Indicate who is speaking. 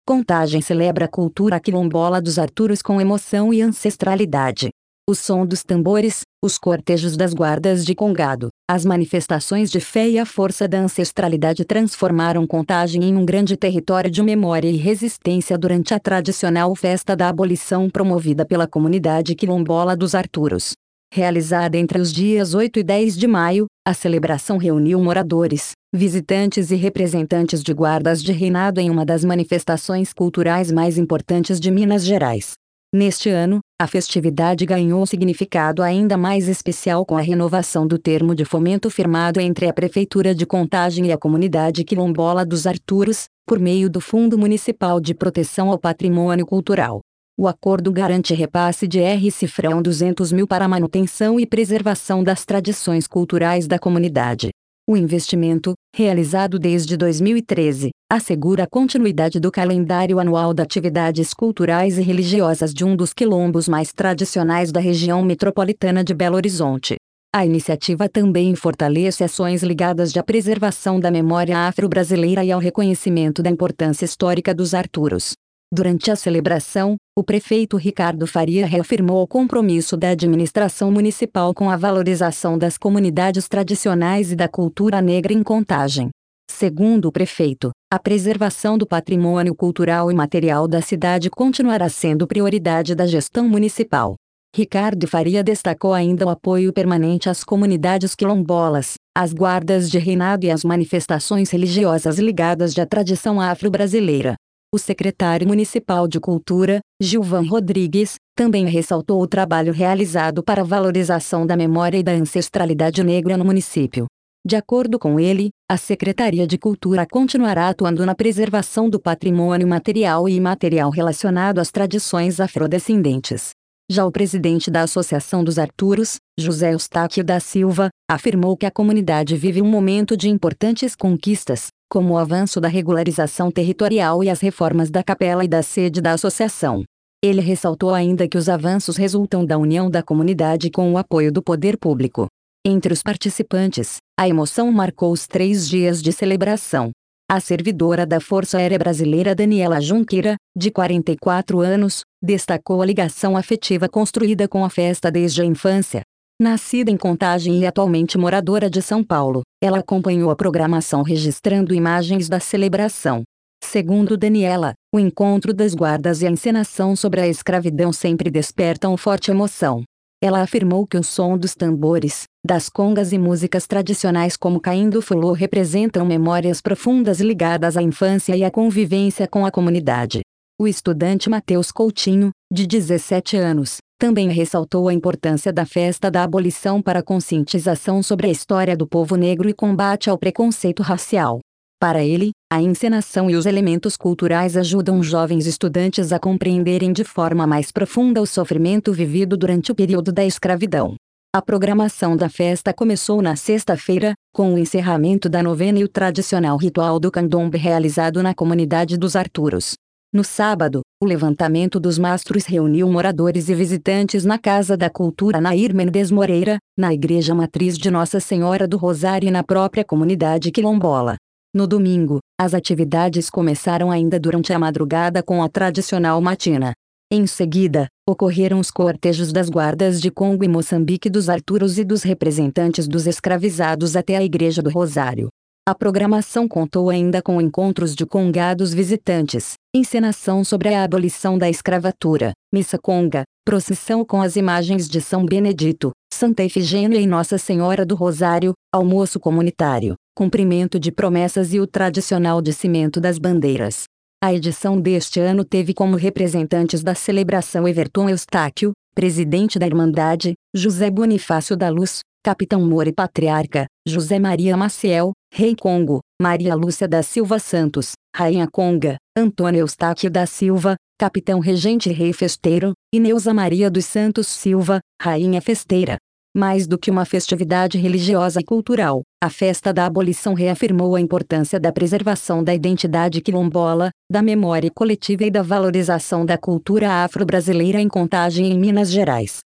Speaker 1: Contagem celebra a cultura quilombola dos Arturos com emoção e ancestralidade. O som dos tambores, os cortejos das guardas de Congado, as manifestações de fé e a força da ancestralidade transformaram Contagem em um grande território de memória e resistência durante a tradicional festa da abolição promovida pela comunidade quilombola dos Arturos. Realizada entre os dias 8 e 10 de maio, a celebração reuniu moradores, visitantes e representantes de guardas de reinado em uma das manifestações culturais mais importantes de Minas Gerais. Neste ano, a festividade ganhou significado ainda mais especial com a renovação do termo de fomento firmado entre a Prefeitura de Contagem e a comunidade quilombola dos Arturos, por meio do Fundo Municipal de Proteção ao Patrimônio Cultural. O acordo garante repasse de R$ 200 mil para a manutenção e preservação das tradições culturais da comunidade. O investimento, realizado desde 2013, assegura a continuidade do calendário anual de atividades culturais e religiosas de um dos quilombos mais tradicionais da região metropolitana de Belo Horizonte. A iniciativa também fortalece ações ligadas à preservação da memória afro-brasileira e ao reconhecimento da importância histórica dos Arturos. Durante a celebração, o prefeito Ricardo Faria reafirmou o compromisso da administração municipal com a valorização das comunidades tradicionais e da cultura negra em Contagem. Segundo o prefeito, a preservação do patrimônio cultural e material da cidade continuará sendo prioridade da gestão municipal. Ricardo Faria destacou ainda o apoio permanente às comunidades quilombolas, às guardas de reinado e às manifestações religiosas ligadas à tradição afro-brasileira. O secretário municipal de Cultura, Gilvan Rodrigues, também ressaltou o trabalho realizado para a valorização da memória e da ancestralidade negra no município. De acordo com ele, a Secretaria de Cultura continuará atuando na preservação do patrimônio material e imaterial relacionado às tradições afrodescendentes. Já o presidente da Associação dos Arturos, José Eustáquio da Silva, afirmou que a comunidade vive um momento de importantes conquistas, como o avanço da regularização territorial e as reformas da capela e da sede da associação. Ele ressaltou ainda que os avanços resultam da união da comunidade com o apoio do poder público. Entre os participantes, a emoção marcou os 3 dias de celebração. A servidora da Força Aérea Brasileira Daniela Junqueira, de 44 anos, destacou a ligação afetiva construída com a festa desde a infância. Nascida em Contagem e atualmente moradora de São Paulo, ela acompanhou a programação registrando imagens da celebração. Segundo Daniela, o encontro das guardas e a encenação sobre a escravidão sempre despertam forte emoção. Ela afirmou que o som dos tambores, das congas e músicas tradicionais como Caindo Fulô representam memórias profundas ligadas à infância e à convivência com a comunidade. O estudante Matheus Coutinho, de 17 anos, também ressaltou a importância da festa da abolição para a conscientização sobre a história do povo negro e combate ao preconceito racial. Para ele, a encenação e os elementos culturais ajudam jovens estudantes a compreenderem de forma mais profunda o sofrimento vivido durante o período da escravidão. A programação da festa começou na sexta-feira, com o encerramento da novena e o tradicional ritual do candomblé realizado na comunidade dos Arturos. No sábado, o levantamento dos mastros reuniu moradores e visitantes na Casa da Cultura Nair Mendes Moreira, na Igreja Matriz de Nossa Senhora do Rosário e na própria comunidade quilombola. No domingo, as atividades começaram ainda durante a madrugada com a tradicional matina. Em seguida, ocorreram os cortejos das guardas de Congo e Moçambique dos Arturos e dos representantes dos escravizados até a Igreja do Rosário. A programação contou ainda com encontros de congados visitantes, encenação sobre a abolição da escravatura, missa conga, procissão com as imagens de São Benedito, Santa Efigênia e Nossa Senhora do Rosário, almoço comunitário, cumprimento de promessas e o tradicional descimento das bandeiras. A edição deste ano teve como representantes da celebração Everton Eustáquio, presidente da Irmandade, José Bonifácio da Luz, Capitão Moura e Patriarca, José Maria Maciel, Rei Congo, Maria Lúcia da Silva Santos, Rainha Conga, Antônio Eustáquio da Silva, Capitão Regente Rei Festeiro, e Neuza Maria dos Santos Silva, Rainha Festeira. Mais do que uma festividade religiosa e cultural, a festa da abolição reafirmou a importância da preservação da identidade quilombola, da memória coletiva e da valorização da cultura afro-brasileira em Contagem em Minas Gerais.